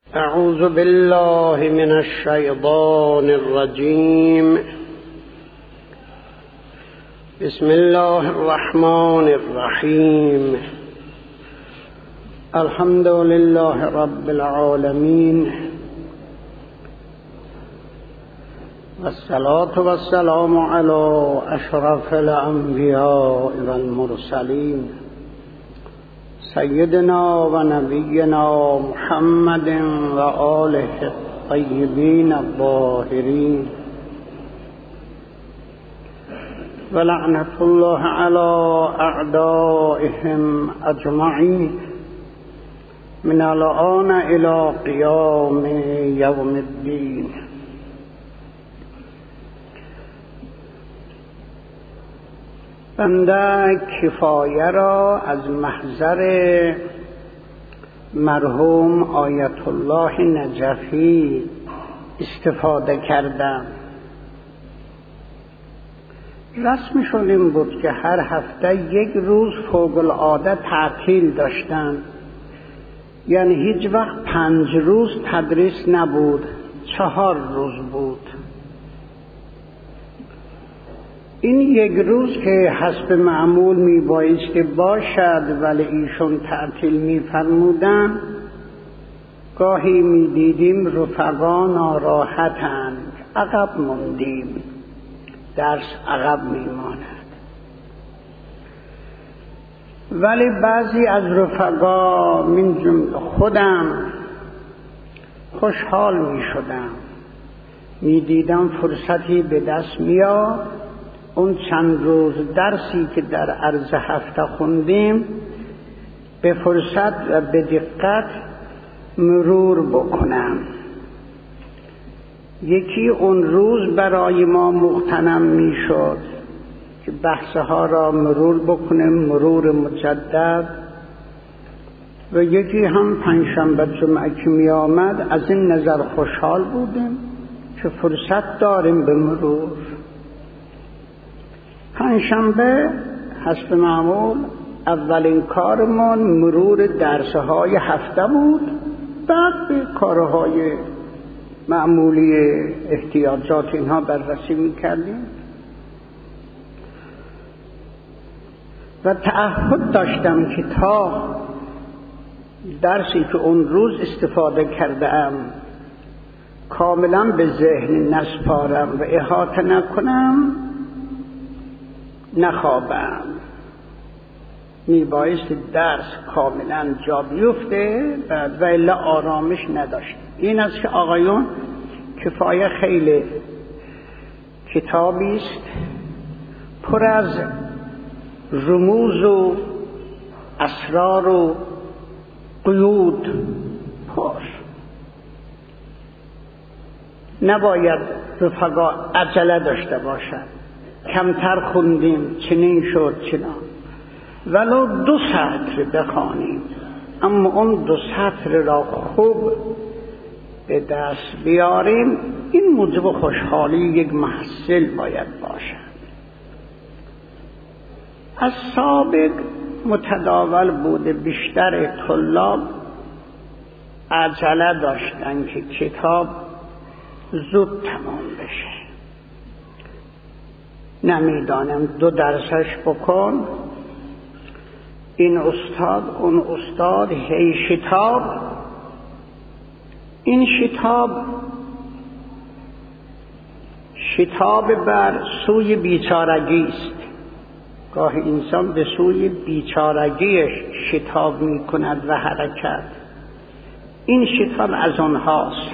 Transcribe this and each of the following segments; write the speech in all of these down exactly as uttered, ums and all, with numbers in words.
اعوذ بالله من الشیطان الرجیم. بسم الله الرحمن الرحیم. الحمد لله رب العالمین والصلاة والسلام على اشرف الانبیاء والمرسلین سیدنا و نبینا محمد و آله الطیبین الطاهرین و لعنت الله علی اعدائهم اجمعین من الآن الی قیام یوم الدین. بنده کفایه را از محضر مرحوم آیت الله نجفی استفاده کردم. رسمشون این بود که هر هفته یک روز فوق العاده تعطیل داشتن، یعنی هیچ وقت پنج روز تدریس نبود، چهار روز بود. این یک روز که حسب معمول می بایسته باشد ولی ایشون تعطیل می فرمودن، گاهی می دیدیم رفقا ناراحتند، عقب موندیم، درس عقب می ماند. ولی بعضی از رفقا من جمله خودم خوشحال می شدم، می دیدم فرصتی به دست میاد اون چند روز درسی که در عرض هفته خوندیم به فرصت و به دقت مرور بکنم. یکی اون روز برای ما مغتنم می شد که بحثها را مرور بکنیم، مرور مجدد، و یکی هم پنجشنبه جمعه که می آمد از این نظر خوشحال بودیم که فرصت داریم به مرور. پنجشنبه حسب معمول اولین کارمان مرور درسهای هفته بود، بعد به کارهای معمولی احتیاجات اینها بررسی میکردیم و تعهد داشتم که تا درسی که اون روز استفاده کردم کاملا به ذهن نسپارم و احاطه نکنم، نخوابم. میبایست درس کاملا جا بیفته و الا آرامش نداشت. این است که آقایون کفایه خیلی کتابی است پر از رموز و اسرار و قیود پر. نباید رفقا عجله داشته باشد. کمتر خوندیم، چنین شد چنان، ولو دو سطر بخوانیم اما اون دو سطر را خوب به دست بیاریم، این موجب خوشحالی یک محصل باید باشد. از سابق متداول بوده بیشتر طلاب عجله داشتن که کتاب زود تمام بشه. نمیدانم دو درسش بکن، این استاد اون استاد، هی شتاب. این شتاب شتاب بر سوی بیچارگی است. گاه انسان به سوی بیچارگیش شتاب می کند و حرکت. این شتاب از آنهاست.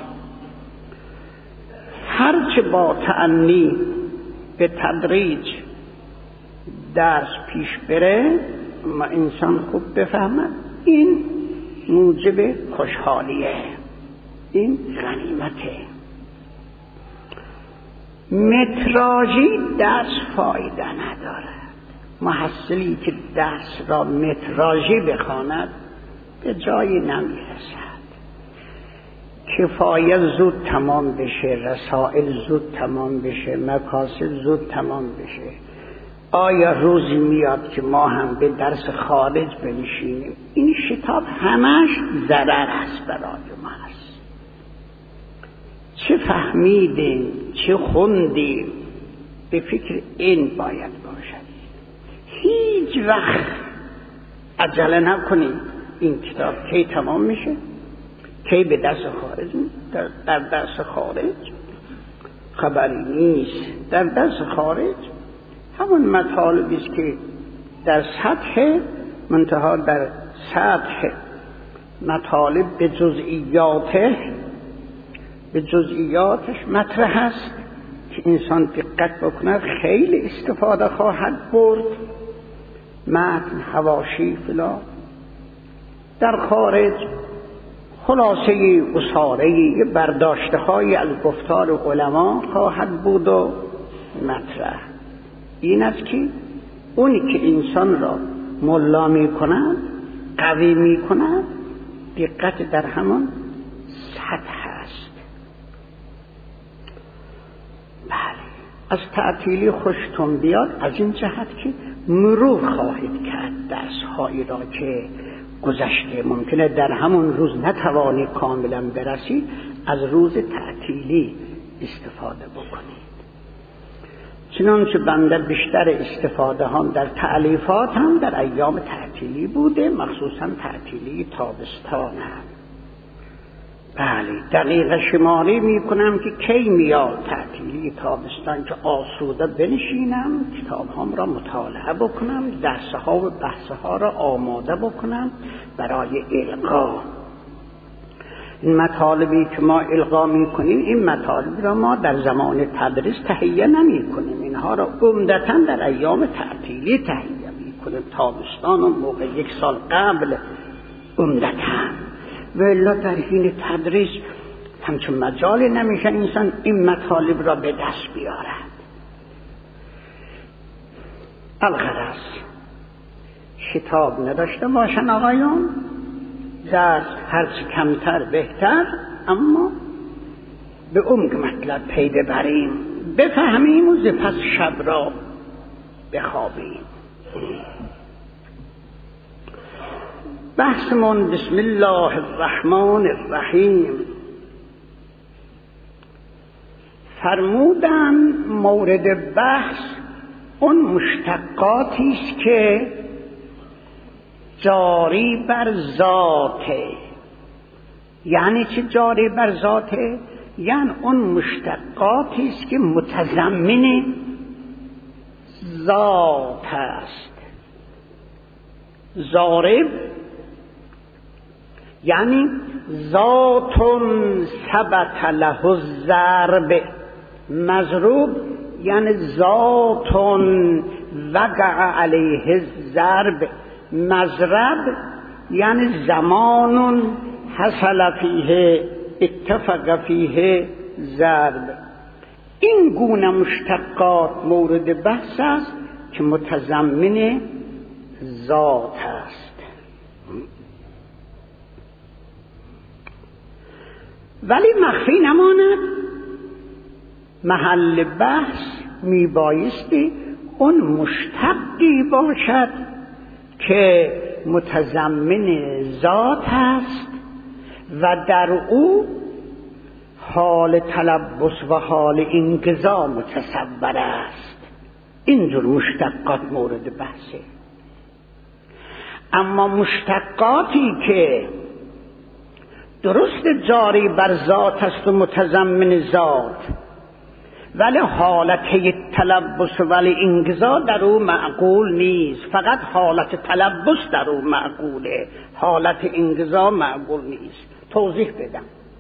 هرچه با تأنی به تدریج درس پیش بره و انسان خوب بفهمد، این موجب خوشحالیه، این غنیمته. متراژی درس فایده ندارد. محصلی که درس را متراژی بخواند به جایی نمیرسد. کفایه زود تمام بشه، رسائل زود تمام بشه، مقاصد زود تمام بشه. آیا روزی میاد که ما هم به درس خارج بنشینیم؟ این شتاب همش ضرر است برای ما است. چه فهمیدیم چه خوندیم به فکر این باید باشد. هیچ وقت عجله نکنیم این کتاب کی تمام میشه، کی به دست خارج در, در دست خارج خبری نیست. در دست خارج همون مطالبی است که در سطح منتها در سطح مطالب به جزئیاته به جزئیاتش مطرح است که انسان دقت بکند خیلی استفاده خواهد برد. متن حواشی فلان در خارج خلاصه اصاره برداشته های از گفتار علما خواهد بود و مطرح. این است که اونی که انسان را ملا می کند قوی می کند دقت در همان سطح است. بله، از تعطیلی خوشتون بیاد از این جهت که مرور خواهید کرد درس هایی را که گذشته. ممکنه در همون روز نتوانی کاملا برسی، از روز تعطیلی استفاده بکنید. چنانچه بنده بیشتر استفاده هم در تألیفات هم در ایام تعطیلی بوده، مخصوصا تعطیلی تابستان هم. بله، دقیقه شماری می کنم که کی میاد تعطیلی تابستان که آسوده بنشینم کتاب هم را مطالعه بکنم، درسه ها و بحثه ها را آماده بکنم برای القا. این مطالبی که ما القا می کنیم این مطالب را ما در زمان تدریس تهیه نمی کنیم، اینها را عمدتاً در ایام تعطیلی تهیه می کنیم، تابستان و موقع یک سال قبل عمدتاً. ولی در حین تدریس همچون مجالی نمیشه انسان این مطالب را به دست بیارد. الغرض شتاب نداشته باشن آقایون، درس هرچی کمتر بهتر، اما به عمق مطلب پی ببریم، بفهمیم و پس شب را بخوابیم. بحثمون بسم الله الرحمن الرحیم. فرمودن مورد بحث اون مشتقاتی است که جاری بر ذاته. یعنی چه جاری بر ذاته؟ یعنی اون مشتقاتی است که متضمن ذات است. ضارب یعنی ذات ثبت له الضرب، مضروب یعنی ذات وقع علیه الضرب، مضرب یعنی زمان حصل فیه اتفق فیه ضرب. این گونه مشتقات مورد بحث است که متضمن ذات است. ولی مخفی نماند، محل بحث می بایستی اون مشتقی باشد که متضمن ذات است و در او حال تلبس و حال انقضا متصور است. اینجور مشتقات مورد بحثه. اما مشتقاتی که درست جاری بر ذات است و متضمن ذات ولی حالت تلبس ولی انقضا در او معقول نیست، فقط حالت تلبس در او معقوله، حالت انقضا معقول نیست. توضیح بدم.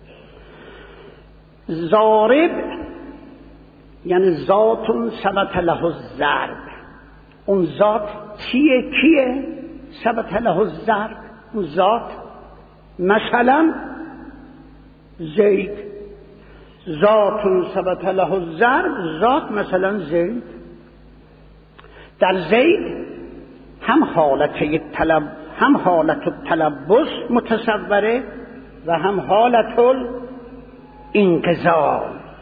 ضارب یعنی ذات ثبت له الضرب. اون ذات چیه؟ کیه؟ ثبت له الضرب. اون ذات مثلا زید، ذات ثبت له الضرب، ذات مثلا زید. در زید هم حالت طلب هم حالت تلبس متصوره و هم حالت الانقضا.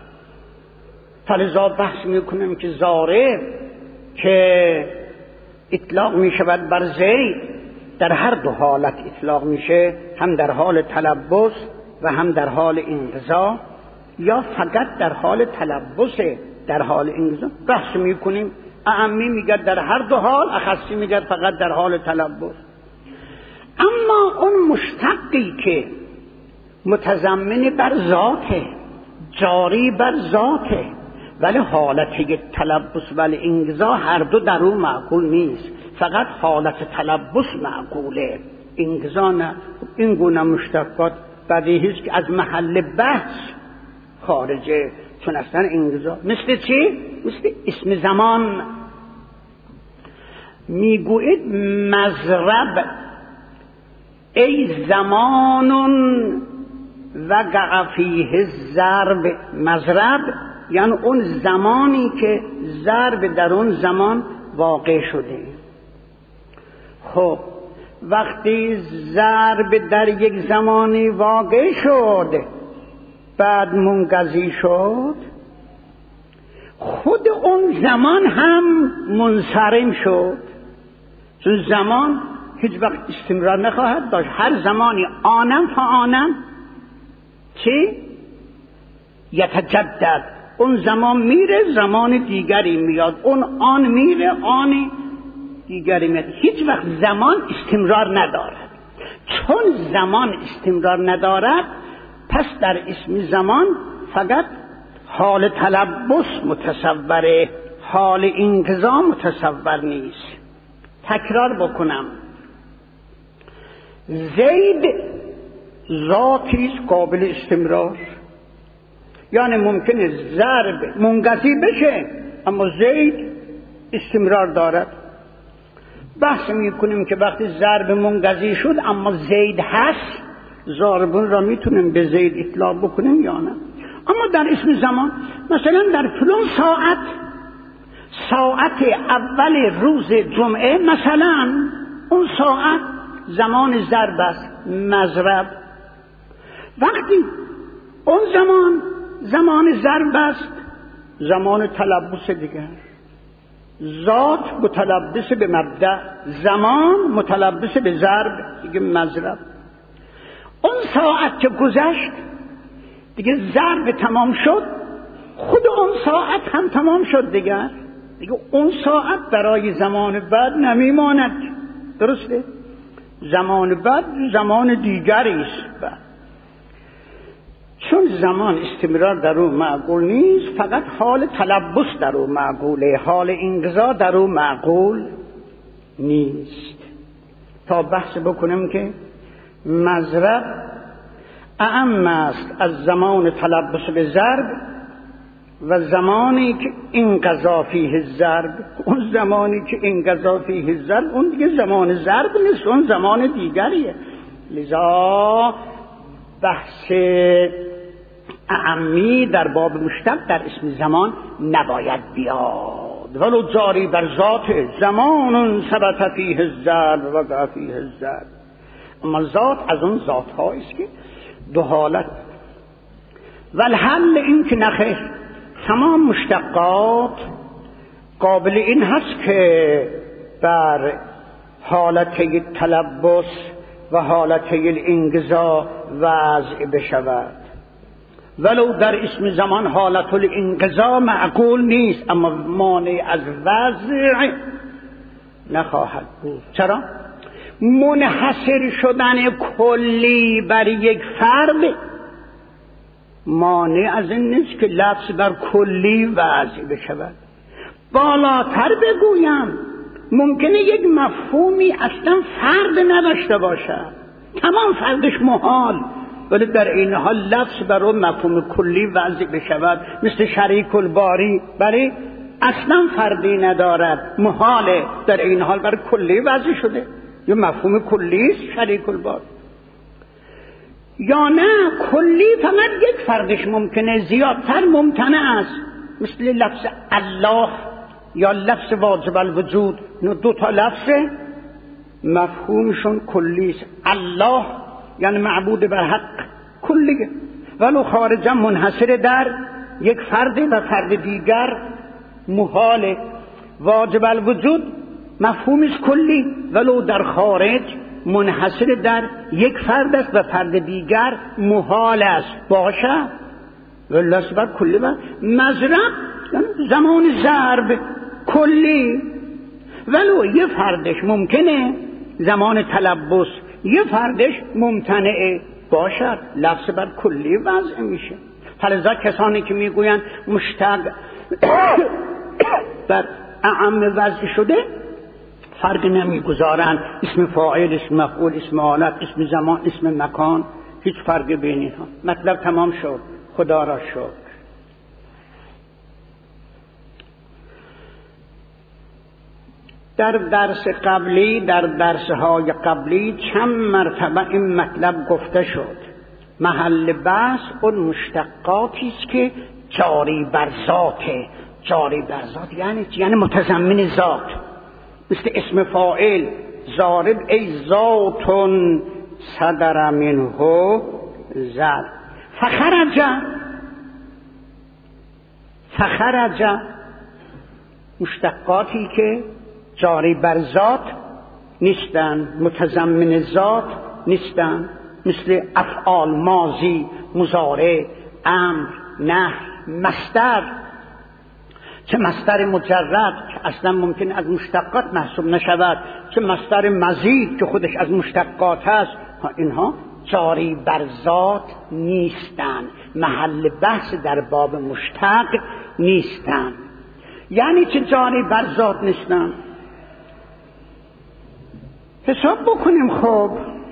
فلذا بحث میکنیم که ضارب که اطلاق میشود بر زید در هر دو حالت اطلاق میشه، هم در حال تلبس و هم در حال انقضا یا فقط در حال تلبس، در حال انگزا. بحث میکنیم اعمی میگه در هر دو حال، اخصی میگه فقط در حال تلبس. اما اون مشتقی که متضمن بر ذاته، جاری بر ذاته، ولی حالت تلبس ولی انگزا هر دو در اون معقول نیست، فقط حالت تلبس معقوله، انگزا نه. این گونه مشتقات بدیهیست که از محل بحث خارجه، چون اصلا انگزا مثل چی؟ مثل اسم زمان. میگوید مضرب ای زمان وقع فیه الضرب. مضرب یعنی اون زمانی که ضرب در اون زمان واقع شده. خب وقتی ضرب در یک زمانی واقع شد بعد منقضی شد، خود اون زمان هم منصرم شد، چون زمان هیچ وقت استمرار نخواهد داشت. هر زمانی آنم فآنم چی؟ یتجدد. اون زمان میره زمان دیگری میاد، اون آن میره آن دیگری میاد. هیچ وقت زمان استمرار ندارد. چون زمان استمرار ندارد پس در اسم زمان فقط حال تلبس متصوره، حال انقضا متصور نیست. تکرار بکنم، زید ذاتی است قابل استمرار، یعنی ممکنه ضرب منقضی بشه اما زید استمرار دارد. بحث میکنیم که وقتی ضرب منقضی شد اما زید هست، ضاربون را میتونیم به زید اطلاق بکنیم یا نه. اما در اسم زمان مثلا در فلان ساعت، ساعت اول روز جمعه مثلا، اون ساعت زمان ضرب است، مضرب. وقتی اون زمان زمان ضرب است، زمان تلبس دیگر. ذات متلبس به مبدأ، زمان متلبس به ضرب، دیگه مضرب. اون ساعت که گذشت دیگه ضرب تمام شد، خود اون ساعت هم تمام شد دیگر. دیگه اون ساعت برای زمان بعد نمیماند. درسته؟ زمان بعد زمان دیگری است. چون زمان استمرار در او معقول نیست، فقط حال تلبس در او معقوله، حال انقضا در او معقول نیست. تا بحث بکنم که مضرب اعم است از زمان تلبس به ضرب و زمانی که انقضا فیه الضرب. اون زمانی که انقضا فیه الضرب اون دیگه زمان ضرب نیست، اون زمان دیگریه. لذا بحث اعمی در باب مشتق در اسم زمان نباید بیاد. ولو جاری بر ذات زمان ثبت فیه الضرب و وقع فیه الضرب. اما ذات از اون ذات هاییست که دو حالت. والحل این که نخیر تمام مشتقات قابل این هست که بر حالت تلبس و حالت الانقضا وضع بشود. ولو در اسم زمان حالت الانقضا معقول نیست اما مانع از وضع نخواهد بود. چرا؟ منحصر شدن کلی بر یک فرد مانع از این نیست که لفظ بر کلی وضع بشود. بالاتر بگویم ممکنه یک مفهومی اصلا فرد نداشته باشد، تمام فردش محال، ولی در این حال لفظ بر اون مفهوم کلی وضع بشود. مثل شریک الباری، بلی اصلا فردی ندارد، محاله، در این حال بر کلی وضع شده، یه مفهوم کلی است شریک الباری. یا نه کلی فقط یک فردش ممکنه، زیادتر ممتنع است، مثل لفظ الله یا لفظ واجب الوجود. اینو دو تا لفظ مفهومشون کلی است. الله یعنی معبود بر حق کلیه، ولو خارجا منحصر در یک فرد و فرد دیگر محاله. واجب الوجود مفهومش کلی ولو در خارج منحصر در یک فرد است و فرد دیگر محال است. باشه ولس بر کلی بر مضرب زمان ضرب کلی، ولو یه فردش ممکنه زمان تلبس، یه فردش ممتنعه باشد، لفظ بر کلی وضع میشه. فلذا کسانی که میگویند مشتق بر اعم وضع شده فرق نمیگذارند، اسم فاعل، اسم مفعول، اسم حالت، اسم زمان، اسم مکان، هیچ فرق بین اینها. مطلب تمام شد. خدا را شکر. در درس قبلی، در درسهای قبلی چند مرتبه این مطلب گفته شد. محل بحث اون مشتقاتی است که جاری بر ذاته. جاری بر ذات یعنی یعنی متضمن ذات، مثل اسم فاعل ضارب ای ذاتون صدر منه زد فخرج فخرج مشتقاتی که جاری بر ذات نیستن، متضمن ذات نیستن، مثل افعال ماضی، مضارع، امر، نهی، مصدر. چه مصدر مجرد که اصلا ممکن از مشتقات محسوب نشود، چه مصدر مزید که خودش از مشتقات هست، اینها جاری بر ذات نیستن، محل بحث در باب مشتق نیستن. یعنی چه جاری بر ذات نیستن؟ حساب بکنیم. خب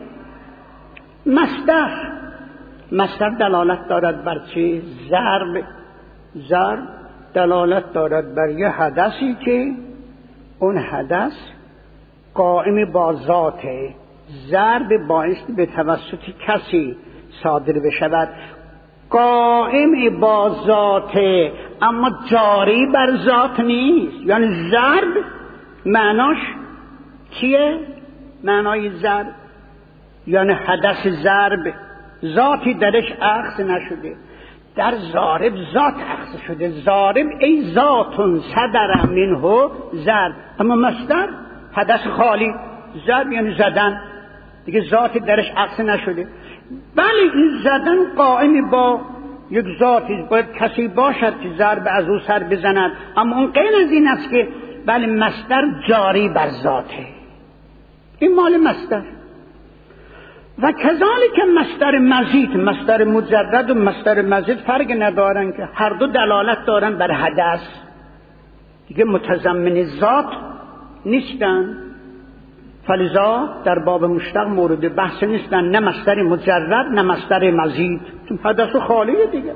مصدر مصدر دلالت دارد بر چی؟ ضرب. ضرب دلالت دارد بر یه حدثی که اون حدث قائم با ذاته. ضرب بایستی به توسط کسی صادر بشود، قائم با ذاته اما جاری بر ذات نیست. یعنی ضرب معناش چیه؟ معنای ضرب یعنی حدث ضرب ذاتی درش اخذ نشده. در ضارب ذات اخذ شده. ضارب ای ذاتون صدر منه ضرب، اما مصدر حدث خالی. ضرب یعنی زدن دیگه، ذاتی درش اخذ نشده. بله این زدن قائم با یک ذاتی، باید کسی باشد که ضرب از او سر بزند، اما اون غیر از این است که بله مصدر جاری بر ذاته. این مال مصدر. و کذالک مصدر مزید، مصدر مجرد و مصدر مزید فرق ندارن که هر دو دلالت دارن بر حدث دیگه، متضمن ذات نیستن. فلذا در باب مشتق مورد بحث نیستن، نه مصدر مجرد نه مصدر مزید، چون حدث خالیه دیگه.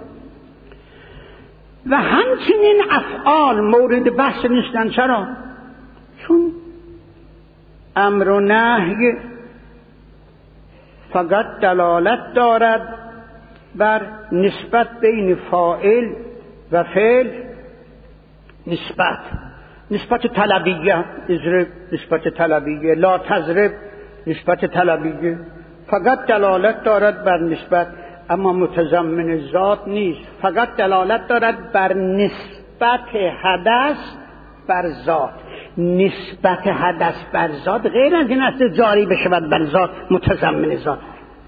و همچنین افعال مورد بحث نیستن. چرا؟ چون امر و نهی فقط دلالت دارد بر نسبت بین فاعل و فعل، نسبت نسبت طلبیه، اضرب نسبت طلبیه، لا تضرب نسبت طلبیه، فقط دلالت دارد بر نسبت اما متضمن ذات نیست. فقط دلالت دارد بر نسبت حدث بر ذات. نسبت حدث بر ذات غیر از این است جاری بشود بر ذات، متضمن ذات.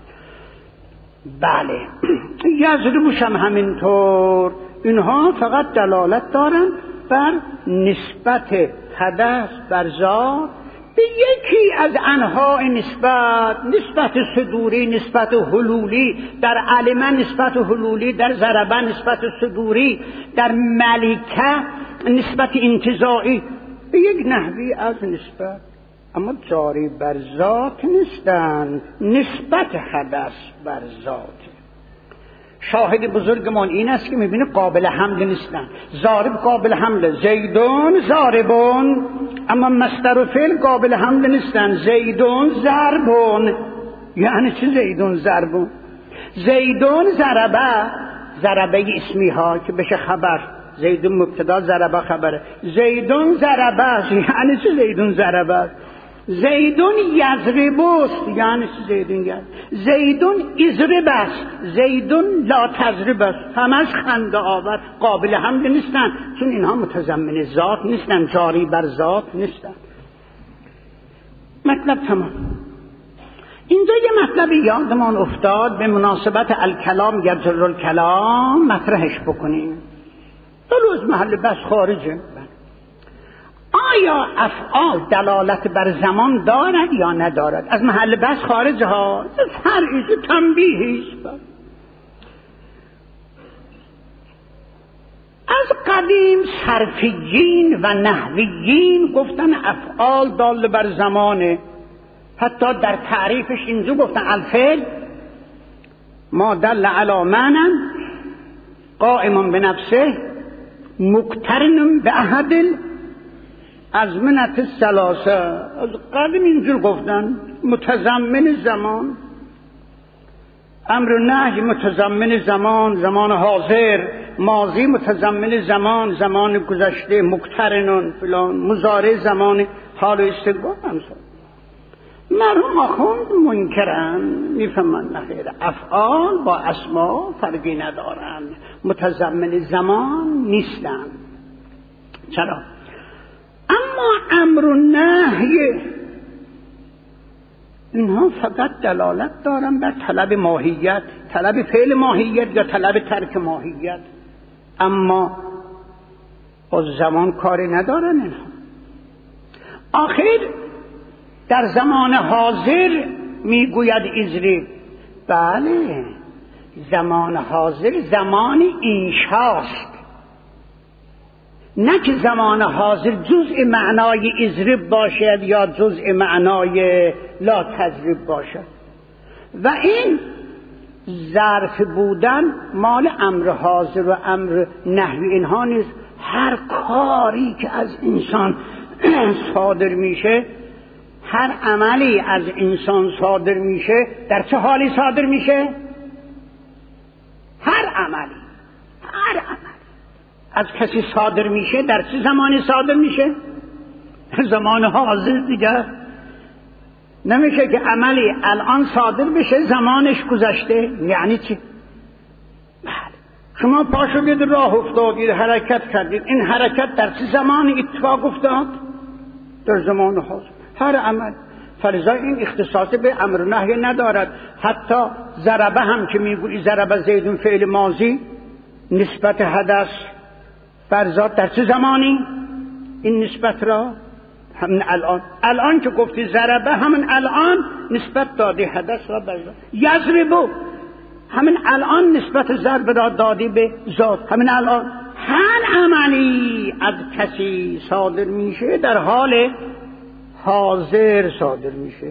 بله یضربش هم همینطور، اینها فقط دلالت دارن بر نسبت حدث بر ذات به یکی از انواع نسبت، نسبت صدوری، نسبت حلولی، در علمه نسبت حلولی، در ضربه نسبت صدوری، در ملکه نسبت انتزاعی، به یک نحوی از نسبت، اما جاری بر ذات نیستند. نسبت حدث بر ذات. شاهد بزرگمان این است که میبینه قابل حمل نیستن. ضارب قابل حمل، زیدون ضاربون، اما مصدر و فعل قابل حمل نیستن. زیدون ضربون، یعنی چه زیدون ضربون؟ زیدون ضربه، ضربه اسمی ها که بشه خبر، زیدون مبتدا ضربه خبره. زیدون ضربه یعنی چه زیدون ضربه؟ زیدون یضربست یعنی چه زیدون یضرب؟ زیدون اضربست، زیدون لا تضربست. همش خنده آور، قابل حمل نیستن، چون اینها متضمن ذات نیستن، جاری بر ذات نیستن. مطلب تمام. اینجا یه مطلب یادمان افتاد به مناسبت الکلام یجر الکلام مطرحش بکنیم. دلو از محل بس خارجه. آیا افعال دلالت بر زمان دارد یا ندارد؟ از محل بس خارجه ها، فرعیش تنبیهیست. از قدیم صرفیین و نحویین گفتن افعال دال بر زمانه، حتی در تعریفش اینجا گفتن الفعل ما دل علی معنی قائم بنفسه مقترن به احد الازمنة الثلاثه. از قدیم اینجور گفتن متضمن زمان، امر و نهی متضمن زمان، زمان حاضر، ماضی متضمن زمان، زمان گذشته، مقترنون فلان، مضارع زمان حال و استقبال. همسان مرحوم آخوند منکرن، میفهمن نخیر افعال با اسما فرقی ندارن، متضمن زمان نیستن. چرا؟ اما امر و نهی اینها فقط دلالت دارن بر طلب ماهیت، طلب فعل ماهیت یا طلب ترک ماهیت، اما با زمان کاری ندارن اینها. آخر در زمان حاضر میگوید ایزری، بله زمان حاضر زمان انشاست، نه که زمان حاضر جزء معنای اضرب باشد یا جزء معنای لا تضرب باشد. و این ظرف بودن مال امر حاضر و امر نحوی اینها نیست. هر کاری که از انسان صادر میشه، هر عملی از انسان صادر میشه، در چه حالی صادر میشه؟ هر عملی هر عملی از کسی صادر میشه در چه زمانی صادر میشه؟ زمان حاضر دیگه. نمیشه که عملی الان صادر بشه زمانش گذشته. یعنی چی؟ بله شما پا شدید راه افتادید حرکت کردید، این حرکت در چه زمانی اتفاق افتاد؟ در زمان حاضر. هر عمل فلذا این اختصاص به امر نهی ندارد. حتی ضربه هم که میگویی ضربه زیدون فعل ماضی نسبت حدث بر ذات در چه زمانی؟ این نسبت را همین الان، الان که گفتی ضربه همین الان نسبت دادی حدث را بر ذات. یضربو همین الان نسبت ضرب را دادی به ذات، همین الان. هر عملی از کسی صادر میشه در حال حاضر صادر میشه.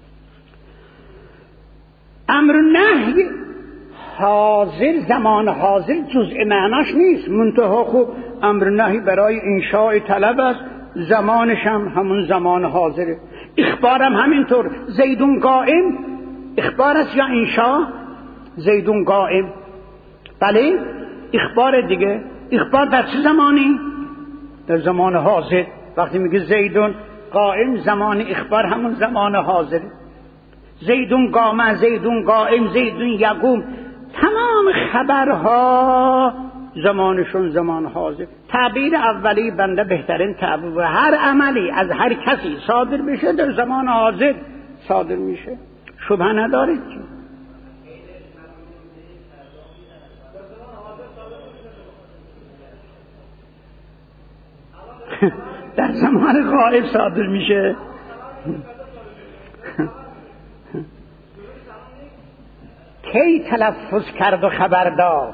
امر نهی حاضر زمان حاضر جزء معناش نیست، منتها خوب امر نهی برای انشاء طلب است، زمانش هم همون زمان حاضره. اخبارم همینطور، زیدون قائم اخبار است یا انشاء؟ زیدون قائم، بله اخبار دیگه. اخبار در چه زمانی؟ در زمان حاضر. وقتی میگه زیدون قائم زمان اخبار همون زمان حاضر. زیدون قام، زیدون قائم، زیدون یقوم، تمام خبرها زمانشون زمان حاضر. تعبیر اولی بنده بهترین تعبیر. و هر عملی از هر کسی صادر بشه در زمان حاضر صادر میشه، شبهه ندارید که در زمان غایب صادر میشه. کی تلفظ کرد و خبر داد؟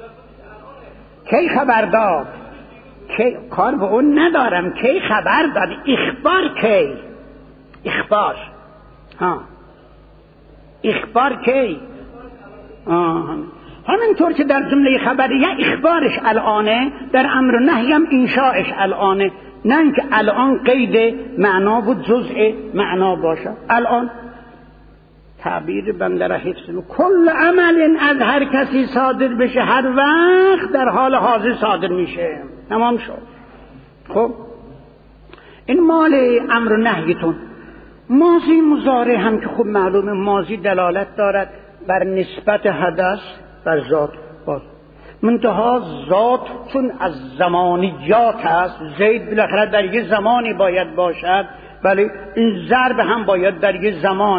کی خبر داد؟ کی کار به اون ندارم. کی خبر داد؟ اخبار کی؟ اخبار ها اخبار کی؟ آه. همینطور که در جمله خبریه اخبارش الانه، در امر نهی هم انشاءش الانه، نه اینکه الان قید معنا و جزء معنا باشه. الان تعبیر بنده را حفظ رو، کل عمل از هر کسی صادر بشه هر وقت در حال حاضر صادر میشه، تمام شد. خب این مال امر و نهیتون. ماضی مضارع هم که خوب معلومه ماضی دلالت دارد بر نسبت حدث بر ذات باز. منتها ذات چون از زمانیات است، زید بالاخره در یه زمانی باید باشد، ولی این ضرب هم باید در یه زمانی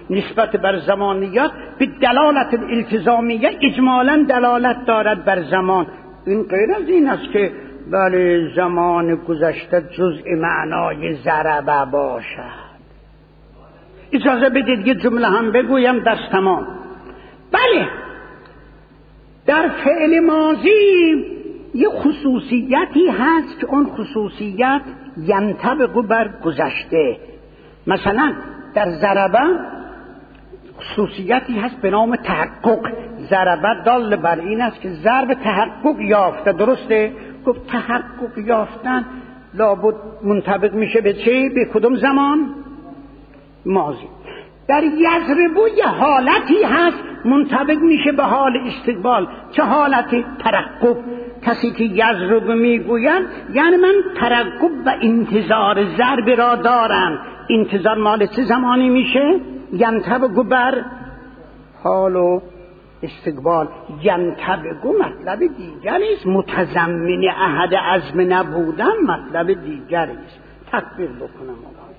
نسبت بر زمانیات به دلالت التزامیه اجمالا دلالت دارد بر زمان. این غیر از این است که بله زمان گذشته جزء معنای ضربه باشد. اجازه بدید یه جمله هم بگویم دست تمام. بله در فعل ماضی یه خصوصیتی هست که اون خصوصیت ینطبق بر گذشته. مثلا در ضربه خصوصیتی هست به نام تحقق. ضربه دال بر این است که ضرب تحقق یافته. درسته؟ گفت تحقق یافتن لابد منطبق میشه به چه؟ به کدوم زمان؟ ماضی. در یضربو یه حالتی هست منطبق میشه به حال استقبال. چه حالتی؟ ترقب. کسی که یضرب میگوید یعنی من ترقب و انتظار ضرب را دارم. انتظار مال چه زمانی میشه؟ ینطبق بر حال و استقبال. ینطبق مطلب دیگری است، متضمن احد عزم نبودن مطلب دیگری است. تکبیر بکنم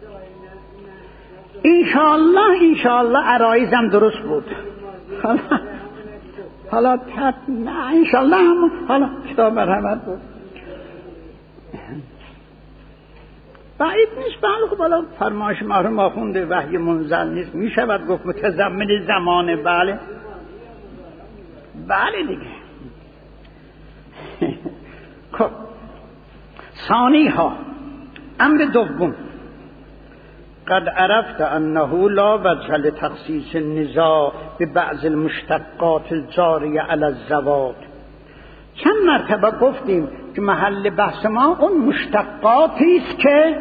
انشاءالله. انشاءالله عرایزم درست بود. حالا حالا تب نه انشاءالله هم حالا کتاب مرحمت بود بعید نیست. بله خب حالا فرمایش محرم آخونده وحی منزل نیست، می شود گفت متضمن زمانه. بله بله دیگه. خب ثانی ها امر دوم، قد عرفت انه لا وجه لتخصیص النزاع ببعض المشتقات الجاریه علی الزوات. چند مرتبه گفتیم که محل بحث ما اون مشتقاتی است که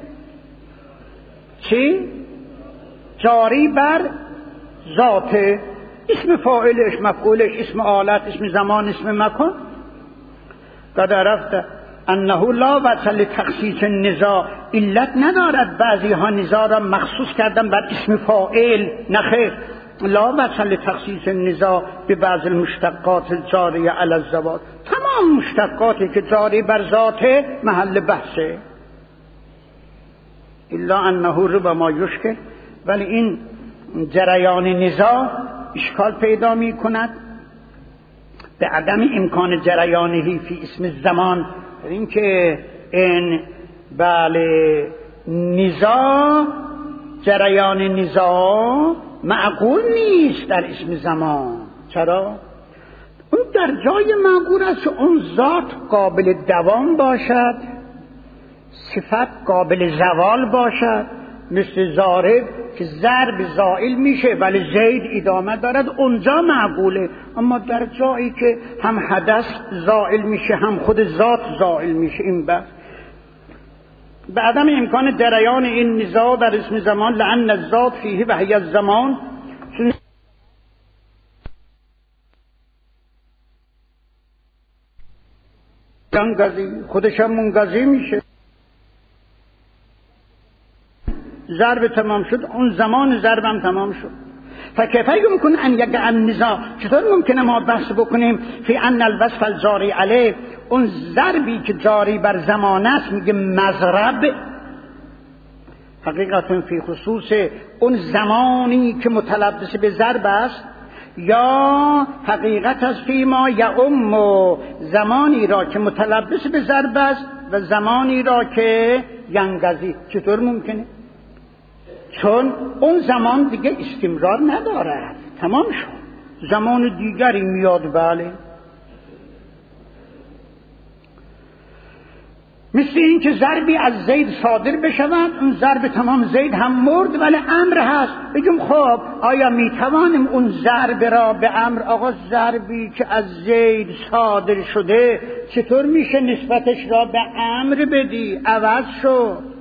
چی؟ جاری بر ذات، اسم فاعلش، مفعولش، اسم آلت، اسم زمان، اسم مکان. قد عرفت انه لا وجه لتخصیص النزاع، علت ندارد بعضی ها نزاع را مخصوص کردن بر اسم فاعل. نخیر، لا وجه لتخصیص النزاع به بعض المشتقات الجاریه علی الزوات. تمام مشتقاتی که جاری بر ذات محل بحثه. الا انه ربما یشکل، ولی این جریان نزاع اشکال پیدا می کند به عدم امکان جریانهی فی اسم الزمان. این که این بله نزاع، جریان نزاع معقول نیست در اسم زمان. چرا؟ اون در جای معقول است اون ذات قابل دوام باشد، صفت قابل زوال باشد، مثل ضارب که ضرب زائل میشه ولی زید ادامه دارد، اونجا معقوله. اما در جایی که هم حدث زائل میشه هم خود ذات زائل میشه، این بس به عدم امکان جریان این نزاع در اسم زمان، لأن الذات فیه و هی الزمان، منقضی خودش هم منقضی میشه. ضرب تمام شد، اون زمان ضربم تمام شد. فکیف یمکن ان یقع النزاع، چطور ممکنه ما بحث بکنیم فی ان الوصف الجاری علیه، اون ضربی که جاری بر زمان است میگه مضرب، حقیقتا فی خصوص اون زمانی که متلبس به ضرب است، یا حقیقت است فی ما یعم، زمانی را که متلبس به ضرب است و زمانی را که ینقضی. چطور ممکنه؟ چون اون زمان دیگه استمرار ندارد، تمام شد، زمان دیگری میاد. بله مثل این که ضربی از زید صادر بشود، اون ضرب تمام زید هم مرد ولی امر هست. بگم خب آیا میتوانیم اون ضرب را به امر، آقا ضربی که از زید صادر شده چطور میشه نسبتش را به امر بدی؟ عوض شد.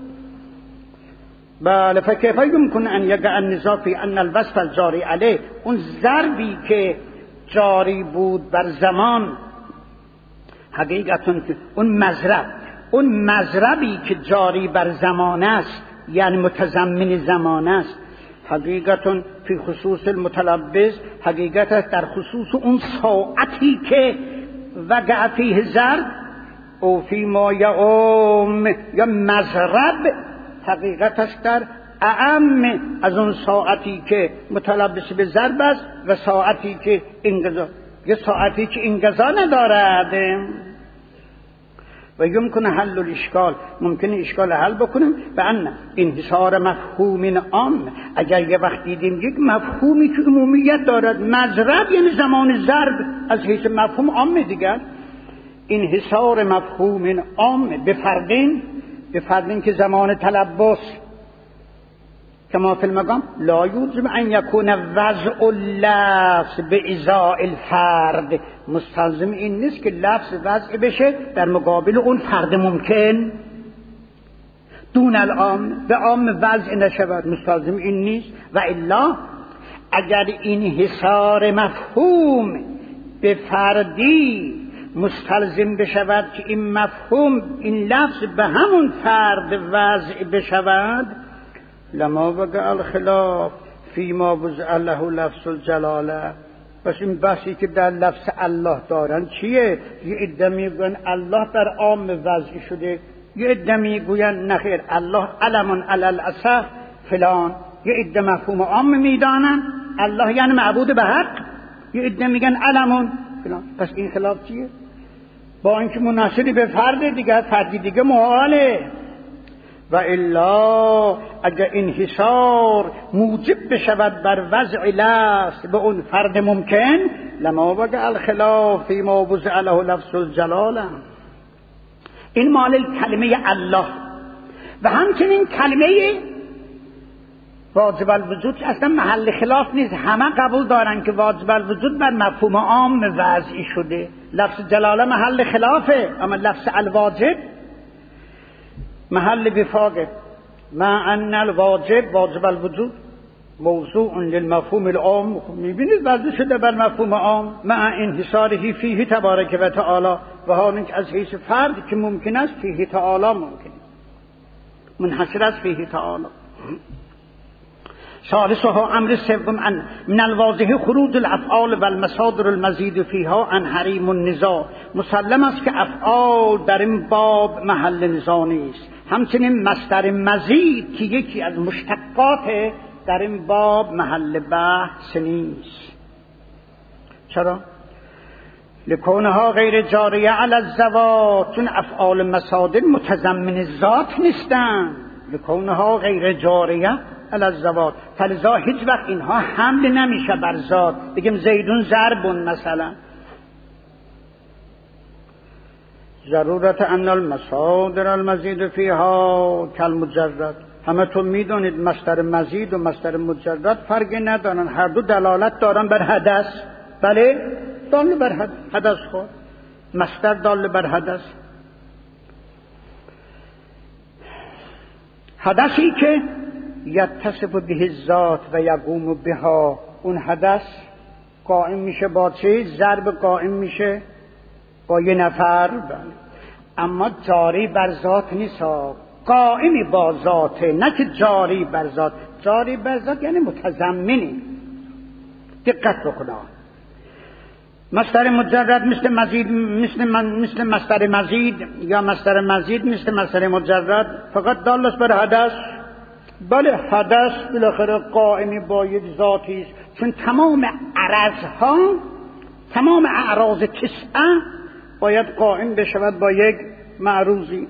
بله فکیف یمکن ان یقع النزاع فی ان الوصف الجاری علیه، اون ضربی که جاری بود بر زمان، حقیقتا اون مضرب، اون مضربی که جاری بر زمان است یعنی متضمن زمان است، حقیقتا فی خصوص المتلبس، حقیقت است در خصوص اون ساعتی که وقع فیه ضرب، او فی ما یعم، یا مضرب حقیقت است در اعم از اون ساعتی که متلبس به ضرب است و ساعتی که انقضا، یه ساعتی که انقضا ندارد. و یمکن حل الاشکال، ممکنه اشکال حل بکنیم به ان انحصار مفهوم عام. اگر یه وقت دیدیم یک مفهومی که عمومیت دارد، مضرب یعنی زمان ضرب از حیث مفهوم عام دیگر، انحصار مفهوم عام به فردین، به فردین که زمان تلبس کما فی المقام لا یوجب ان یکون وضع اللفظ به ازاء الفرد، مستلزم این نیست که لفظ وضع بشه در مقابل اون فرد ممکن دون العام، به عام وضع نشود، مستلزم این نیست. و الا اگر انحصار مفهوم به فردی مستلزم بشود که این مفهوم، این لفظ به همون فرد وضع بشود، لما وقع الخلاف فیما وضع له لفظ الجلاله. پس این بحثی که در لفظ الله دارن چیه؟ یه عده میگن الله در عام وضع شده، یه عده میگوین نخیر الله علم علی الاصح فلان، یه عده مفهوم عام میدانن الله یعنی معبود به حق، یه عده میگن علم فلان. پس این خلاف چیه؟ با اینکه مناسبی به فرد دیگه، فردی دیگه محاله. و الا اگر انحصار موجب بشود بر وضع لفظ به اون فرد ممکن، لما وقع الخلاف فیما وضع له لفظ الجلاله. این مال کلمه الله و همچنین کلمه واجب الوجود اصلا محل خلاف نیست، همه قبول دارن که واجب الوجود بر مفهوم عام وضعی شده. لفظ جلاله محل خلافه، اما لفظ الواجب محل وفاقه. مع ان الواجب واجب الوجود موضوع للمفهوم العام، میبینید وضع شده بر مفهوم عام مع انحصاره فیه تبارک و تعالی، و حال که از حیث فرد که ممکن است فیه تعالی ممکن منحصر است فیه تعالی. ثالثها امر سوم ان من الواضح خروج الافعال و المصادر المزید فیها عن حریم النزاع. مسلم است که افعال در این باب محل نزاع نیست. همچنین مصدر مزید که یکی از مشتقات در این باب محل بحث نیست. چرا؟ لکونها غیر جاریه علی الذوات، چون افعال مصادر متضمن ذات نیستند. لکونها غیر جاریه علی الذوات، فلذا هیچ وقت اینها حمل نمیشه بر ذات. بگیم زیدون ضربون مثلا. ضرورت ان المصادر المزید فیها کالمجرد، همه تو میدونید مصدر مزید و مصدر مجرد فرقی ندارن، هر دو دلالت دارن بر حدث. بله دال بر حدث، خود مصدر دال بر حدث، حدثی که یتصف به ذات و یقوم بها، اون حدث قائم میشه با چه؟ ضرب قائم میشه با یه نفر. بله. اما جاری بر ذات نیست، قائمی با ذاته، نه که جاری بر ذات. جاری بر ذات یعنی متضمنی. دقت بکنه. مصدر مجرد مثل مزید، مثل من مثل مصدر مزید، یا مصدر مزید مثل مصدر مجرد، فقط دال است بر حدث. بله حدث بالاخره قائمی با یک ذاتی است، چون تمام عرضها، تمام اعراض تسعه باید قائم بشود با یک معروضی.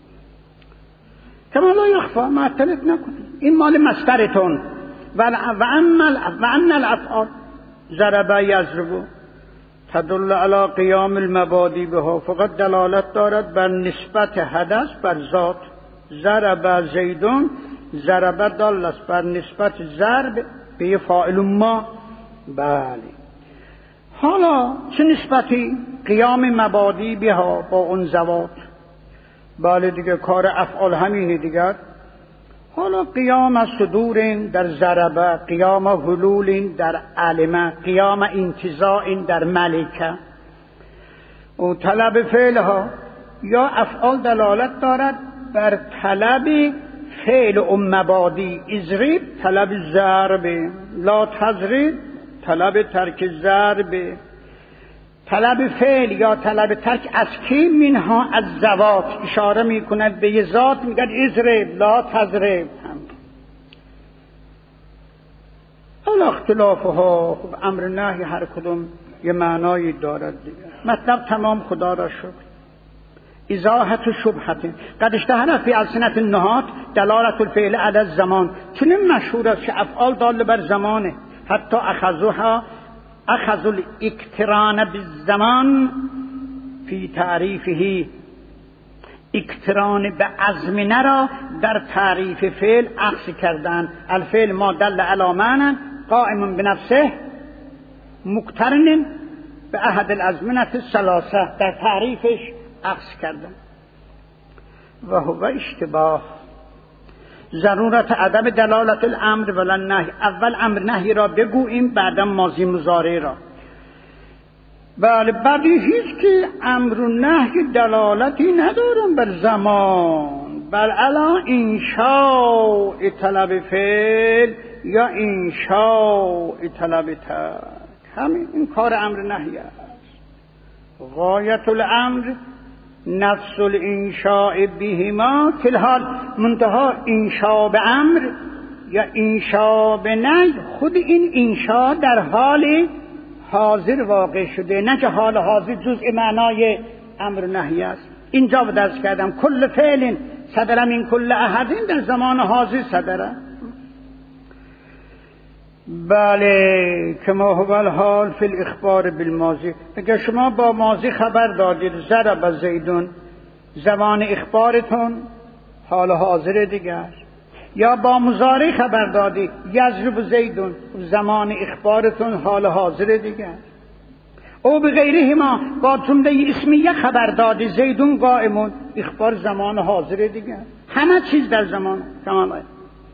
کما لا یخفی، معطلت نکنید. این مال مصدرتون. و ان الافعال ضرب یضرب تدل علی قیام المبادی بها، فقط دلالت دارد بر نسبت حدث بر ذات. ضرب زیدون، ضرب دال است بر نسبت ضرب به فاعل ما. بله. حالا چه نسبتی؟ قیام مبادی بها، با اون ذوات. بله دیگه کار افعال همینه دیگر. حالا قیام صدور در ضربه، قیام حلول در علمه، قیام انتزاع در ملکه. و طلب فعلها، یا افعال دلالت دارد بر طلب فعل ام مبادی. اضرب طلب ضرب، لا تضرب طلب ترک ضرب. طلب فعل یا طلب ترک از کی؟ منها از ذوات. اشاره میکند به یه ذات، میگه اضرب لا تضرب. حالا اختلافها خب امر نهی هر کدوم یه معنایی دارد دیگه. مطلب تمام، خدا را شکر. ازاحت شبهت قد اشتهر فی السنة النهات دلالت الفعل علی الزمان. چنین مشهور است که افعال دال بر زمانه. حتی اخذوها اخذوا الاقتران بالزمان فی تعریفه. اقتران به ازمنه را در تعریف فعل اخذ کردن. الفعل ما دل علی معنی قائم بنفسه مقترن به احد الازمنه الثلاثه، در تعریفش اخذ کردن. و هو اشتباه ضرورت عدم دلالت الامر ولا نهی. اول امر نهی را بگوییم، بعدا ماضی مضارع را. بله بدیهی است که امر و نهی دلالتی ندارن بر زمان، بل علی انشاء طلب فعل یا انشاء طلب ترک. همین این کار امر نهی است. غایت الامر نفس الانشاء بهما فی الحال. منتها انشاء به امر یا انشاء به نهی، خود این انشاء در حال حاضر واقع شده، نه که حال حاضر جزء معنای امر نهی است. اینجا درس کردم کل فعل صدر من کل احد در زمان حاضر صدره. بله کما هو الحال فی الاخبار بالماضی. اگر شما با ماضی خبر دادید ضرب زیدون، زمان اخبارتون حال حاضر دیگر، یا با مضارع خبر دادی یضرب زیدون، زمان اخبارتون حال حاضر دیگر. او به غیره ما با جمله اسمیه خبر دادی زیدون قائمون، اخبار زمان حاضر دیگر. همه چیز در زمان تمام است.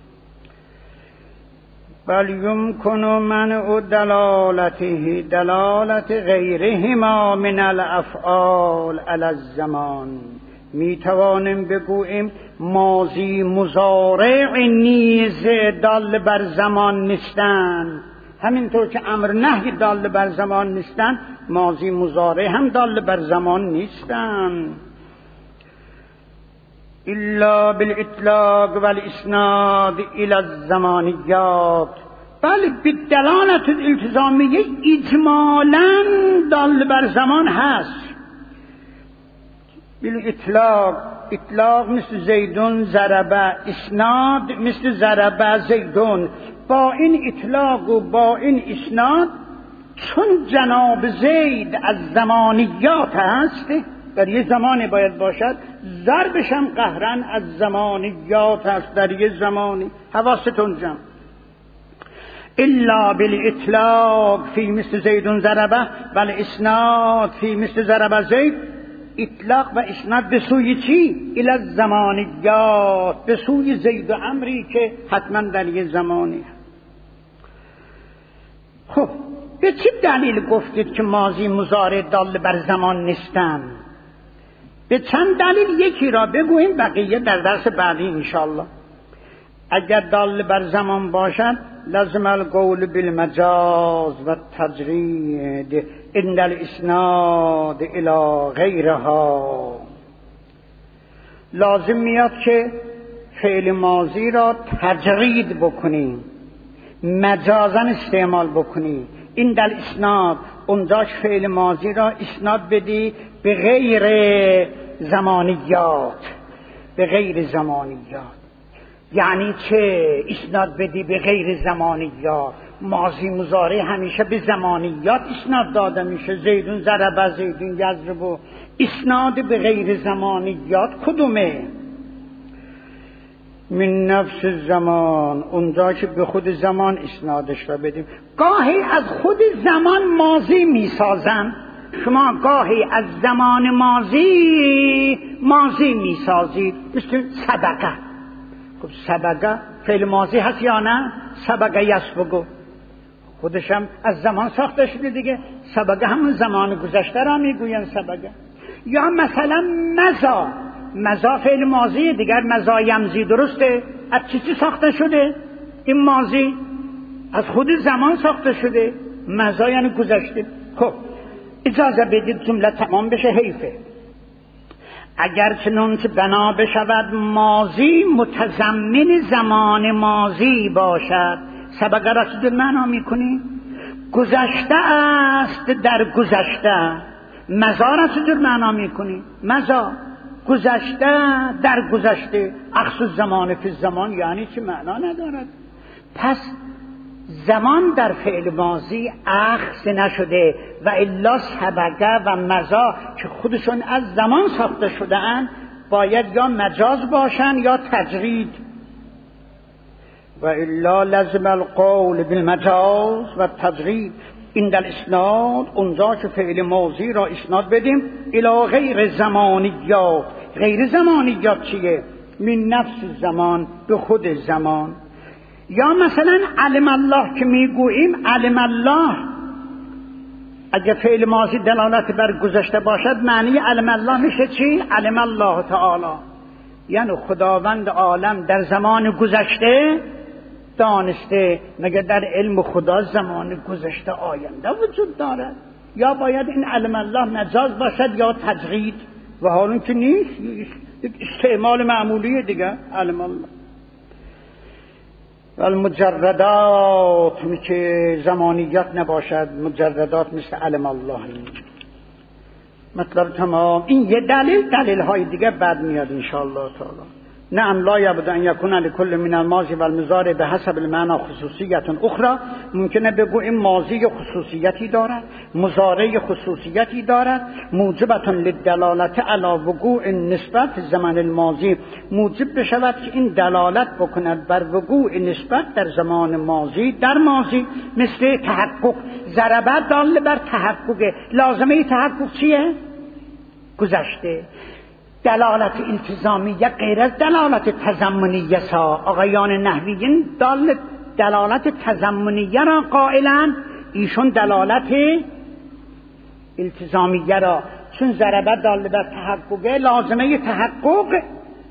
بل یمکن منع دلالته دلالت غیرهما من الافعال علی الزمان. می توانیم بگوییم ماضی مضارع نیز دال بر زمان نیستند. همینطور که امر نهی دال بر زمان نیستند، ماضی مضارع هم دال بر زمان نیستند. الا بالاطلاق والاسناد الى الزمانیات. بله بالدلالت الالتزامیه اجمالا دال بر زمان هست. بالاطلاق، اطلاق مثل زیدون ضربه، اسناد مثل ضربه زیدون. با این اطلاق و با این اسناد چون جناب زید از زمانیات هست، در یه زمانی باید باشد، ضربش هم قهرن از زمانیات هست، در یه زمانی. حواستون جمع. الا بالاطلاق فی مثل زیدون ضربه ولی اسناد فی مثل ضربه زید. اطلاق و اسناد به سوی چی؟ الی الزمانیات، به سوی زید و عمری که حتما در یه زمانی. خب به چه دلیل گفتید که ماضی مضارع دال بر زمان نیستن؟ به چند دلیل یکی را بگوییم، بقیه در درس بعدی انشاءالله. اگر دال بر زمان باشد لازم القول بالمجاز و تجرید ان الاسناد الی غیرها. لازم میاد که فعل ماضی را تجرید بکنیم، مجازن استعمال بکنی. این در اسناد اونجاش فعل ماضی را اسناد بدی به غیر زمانیات، به غیر زمانیات. یعنی چه اسناد بدی به غیر زمانیات؟ ماضی مضارع همیشه به زمانیات اسناد داده میشه، زیدون ضرب زیدون یضرب. اسناد به غیر زمانیات کدومه؟ من نفس زمان، اونجا که به خود زمان اسنادش را بدیم. گاهی از خود زمان ماضی میسازن، شما گاهی از زمان ماضی ماضی میسازید، مثل سبقه. خب سبقه فعل ماضی هست یا نه؟ سبقه یسبقو خودشم از زمان ساخته شده دیگه. سبقه همون زمان گذشته را میگوین سبقه. یا مثلا مزا، مزا فعل ماضی دیگر، مزا یمزی، درسته؟ از چی چی ساخته شده؟ این ماضی از خود زمان ساخته شده. مزا یعنی گذشته. خب اجازه بدید جمله تمام بشه، حیفه. اگر چنون که بنا بشود ماضی متضمن زمان ماضی باشد، سبق را چجور معنا میکنی؟ گذشته است در گذشته. مضا را چجور معنا میکنی؟ مضا گذشته در گذشته. اخذ الزمان فی الزمان یعنی چه؟ معنا ندارد. پس زمان در فعل ماضی اخذ نشده و الا سبقه و مضا که خودشون از زمان ساخته شده اند باید یا مجاز باشن یا تجرید. و الا لازم القول بالمجاز و تجرید. این در اسناد اونجا که فعل ماضی را اسناد بدیم الی غیر زمانیات. غیر زمانیات چیه؟ من نفس زمان، به خود زمان. یا مثلا علم الله که میگوییم علم الله، اگه فعل ماضی دلالت بر گذشته باشد معنی علم الله میشه چی؟ علم الله تعالی، یعنی خداوند عالم در زمان گذشته دانسته. مگر در علم خدا زمان گذشته آینده وجود دارد؟ یا باید این علم الله مجاز باشد یا تجرید، و حالون که نیست، استعمال معمولی دیگه علم الله. و المجردات میشه زمانیات نباشد، مجردات مثل علم الله. مطلب تمام. این یه دلیل، دلیل های دیگه بعد میاد انشاءالله تعالی. نعم لا یبد ان یکون لکل من الماضی و المضارع به حسب المعنى خصوصیت اخرى. ممکنه بگو این ماضی خصوصیتی دارد، مضارع خصوصیتی دارد. موجبت للدلالت علی وقوع نسبت زمان الماضی، موجب بشود که این دلالت بکند بر وقوع نسبت در زمان ماضی، در ماضی. مثل تحقق، ضربه دال بر تحقق. لازمه تحقق چیه؟ گذشته. دلالت التزامیه غیر از دلالت تضمنیه سا. آقایان نحویین دال دلالت تضمنیه را قائلن، ایشون دلالت التزامیه را. چون ضربه دال بر تحققه، لازمه تحقق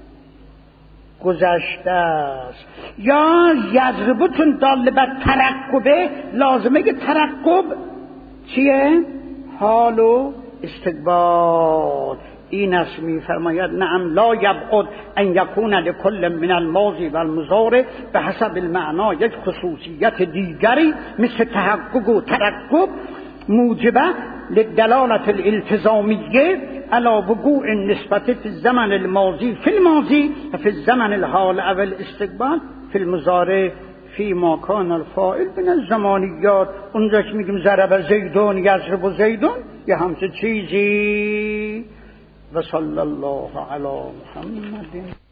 گذشته است. یا یضربو چون دال بر ترقبه، لازمه ترقب چیه؟ حال و استقبال. این است میفرماید نعم لا یبعد ان یکون لکل من الماضی و المضارع به حسب المعنا یک خصوصیت دیگری مثل تحقق و ترقب موجبه للدلالت الالتزامیه علی وقوع نسبت فی الزمن الماضی فی الماضی و فی الزمن الحال او الاستقبال فی المضارع فی ما کان الفاعل من الزمانیات. اونجا که میگیم ضرب زیدون یضرب زیدون یه همچه چیزی. و صلی الله علی محمد.